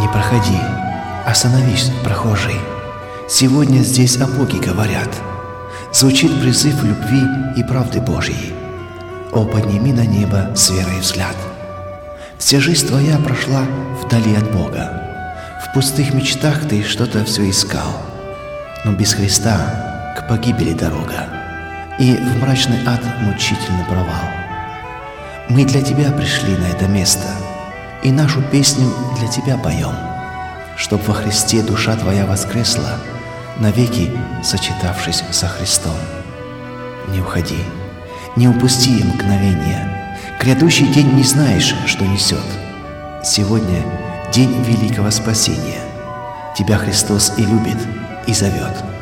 Не проходи, остановись, прохожий. Сегодня здесь о Боге говорят. Звучит призыв любви и правды Божьей. О, подними на небо с верой взгляд. Вся жизнь твоя прошла вдали от Бога. В пустых мечтах ты что-то все искал. Но без Христа к погибели дорога, и в мрачный ад мучительный провал. Мы для тебя пришли на это место, и нашу песню для тебя поем, чтоб во Христе душа твоя воскресла, навеки сочетавшись со Христом. Не уходи, не упусти мгновения. Грядущий день не знаешь, что несет. Сегодня день великого спасения. Тебя Христос и любит, и зовет.